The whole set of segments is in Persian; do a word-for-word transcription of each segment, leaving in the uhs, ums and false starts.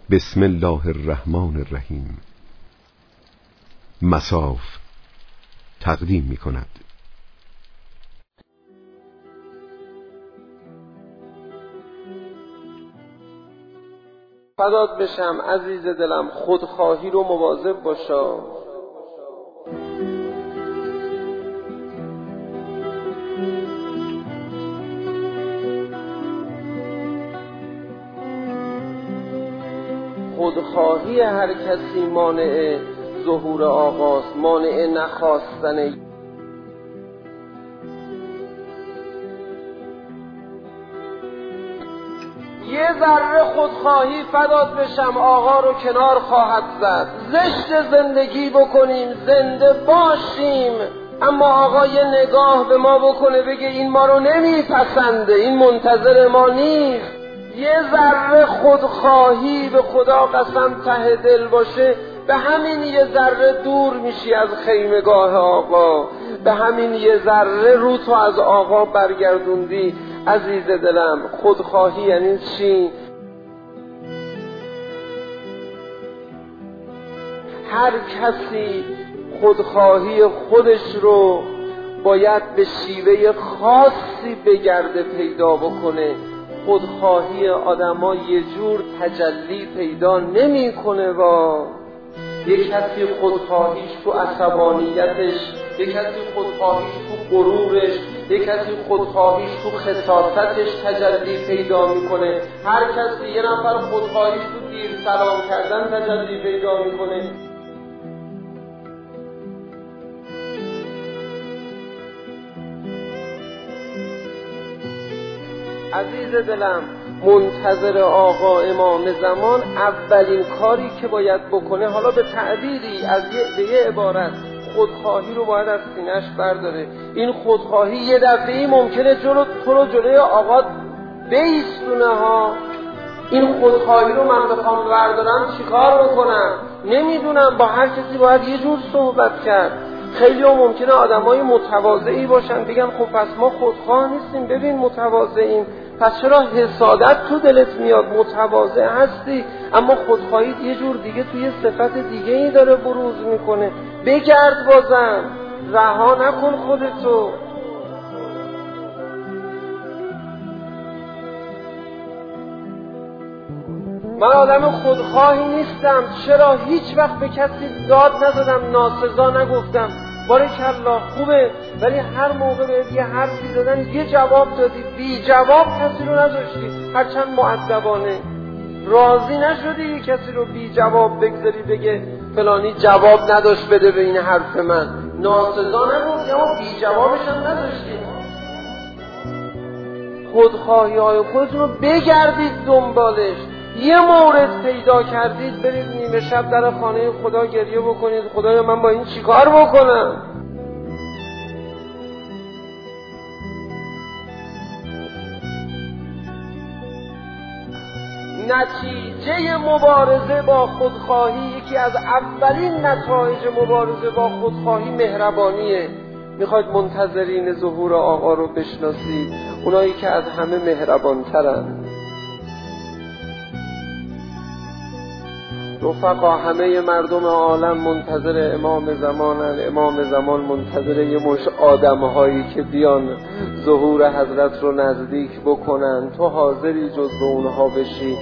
بسم الله الرحمن الرحیم. مصاف تقدیم می کند. فدات بشم عزیز دلم، خودخواهی رو مواظب باشا. خودخواهی هر کسی مانع ظهور آقاست، مانع نخواستن. یه ذره خودخواهی فدات بشم آقا رو کنار خواهد زد. زشت زندگی بکنیم، زنده باشیم، اما آقا یه نگاه به ما بکنه بگه این ما رو نمیپسنده، این منتظر ما نیست. یه ذره خودخواهی به خدا قسم ته دل باشه، به همین یه ذره دور میشی از خیمگاه آقا، به همین یه ذره رو تو از آقا برگردوندی. عزیز دلم، خودخواهی یعنی چی؟ هر کسی خودخواهی خودش رو باید به شیوه خاصی بگرده پیدا بکنه. خودخواهی آدما یه جور تجلی پیدا نمیکنه. با یک کسی خودخواهیش تو عصبانیتش، یک کسی خودخواهیش تو غرورش، یک کسی خودخواهیش تو خساستش تجلی پیدا میکنه. هر کسی یه نفر خودخواهیش تو دیر سلام کردن تجلی پیدا میکنه. عزیز دلم، منتظر آقا امام زمان اولین کاری که باید بکنه، حالا به تعبیری از یه به یه عبارت، خودخواهی رو باید از سینه‌اش برداره. این خودخواهی یه دفعه‌ای ممکنه جلو تو رو جلوی آقا بیستونه ها. این خودخواهی رو من بخوام بردارم چیکار بکنم؟ نمیدونم. با هر کسی باید یه جور صحبت کرد. خیلی ها ممکنه آدمای متواضعی باشن، بگن خب پس ما خودخواه نیستیم، ببین متواضعیم، پس چرا حسادت تو دلت میاد؟ متواضع هستی، اما خودخواهی یه جور دیگه توی صفت دیگه ای داره بروز میکنه. بگرد بازم، رها نکن خودتو. من آدم خودخواهی نیستم. چرا هیچ وقت به کسی داد نزدم، ناسزا نگفتم، بارکالله خوبه، ولی هر موقع به یه حرفی دادن یه جواب دادی، بی جواب کسی رو نذاشتی، هرچند مؤدبانه. راضی نشدی یه کسی رو بی جواب بگذاری بگه فلانی جواب نداشت بده به این حرف من. ناسزا نگفتی اما بی جوابش هم نذاشتی. خودخواهی های خودتون رو بگردید دنبالش. یه مورد پیدا کردید برید نیمه شب در خانه خدا گریه بکنید، خدایا من با این چیکار بکنم؟ نتیجه مبارزه با خودخواهی، یکی از اولین نتایج مبارزه با خودخواهی مهربانیه. میخواید منتظرین ظهور آقا رو بشناسید، اونایی که از همه مهربانترن. رفقا، همه مردم عالم منتظر امام زمانن. امام زمان منتظر یه مش آدم هایی که بیان ظهور حضرت رو نزدیک بکنن. تو حاضری جز به اونها بشی؟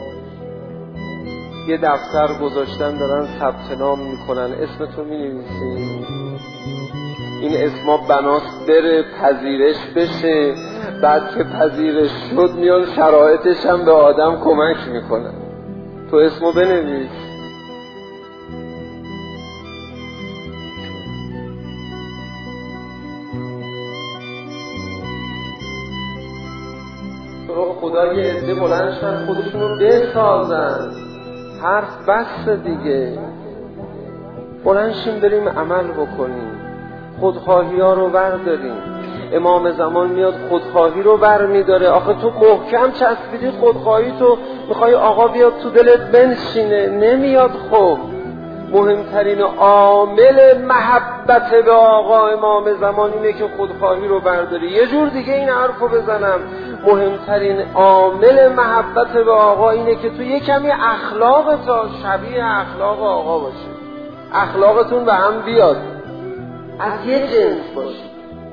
یه دفتر گذاشتن دارن ثبت نام میکنن، اسمتو مینویسی، این اسما بناست بره پذیرش بشه، بعد که پذیرش شد میان شرایطش هم به آدم کمک میکنن. تو اسمو بنویس. تو خدا یه عده بلند شدن خودشونو بسازن. حرف بس دیگه. بلند شیم بریم عمل بکنیم، خودخواهی ها رو برداریم. امام زمان میاد خودخواهی رو بر میداره. آخه تو محکم چسبیدی خودخواهی تو، میخوای آقا بیاد تو دلت بنشینه، نمیاد. خب مهمترین عامل محبت به آقا امام زمان اینه که خودخواهی رو برداری. یه جور دیگه این حرف رو بزنم، مهمترین عامل محبت به آقا اینه که تو یه کمی اخلاق تا شبیه اخلاق آقا باشه، اخلاقتون به هم بیاد، از یه جنس باشه.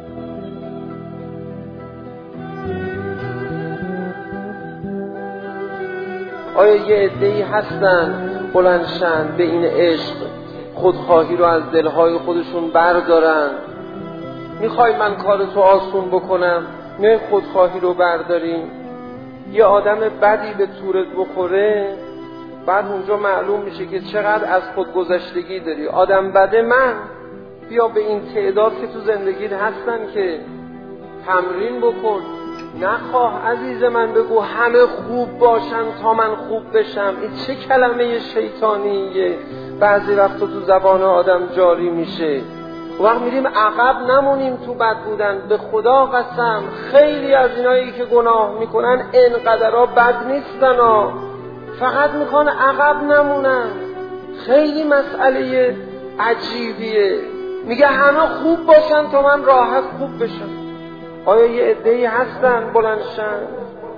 آیا یه عده‌ای هستن بلندشن به این عشق خودخواهی رو از دلهای خودشون بردارن؟ میخوای من کار تو آسون بکنم؟ میای خودخواهی رو برداریم. یه آدم بدی به تورت بخوره، بعد اونجا معلوم میشه که چقدر از خودگذشتگی داری. آدم بده من، بیا به این تعداد که تو زندگیت هستن که تمرین بکن. نخواه عزیز من بگو همه خوب باشن تا من خوب بشم. این چه کلمه شیطانیه بعضی وقتا تو زبان آدم جاری میشه. وقت میریم عقب نمونیم تو بد بودن. به خدا قسم خیلی از اینایی که گناه میکنن انقدرها بد نیستن ها، فقط میخوان عقب نمونن. خیلی مسئله عجیبیه. میگه همه خوب باشن تا من راحت خوب بشم. آیا یه عده‌ای هستن بلندشن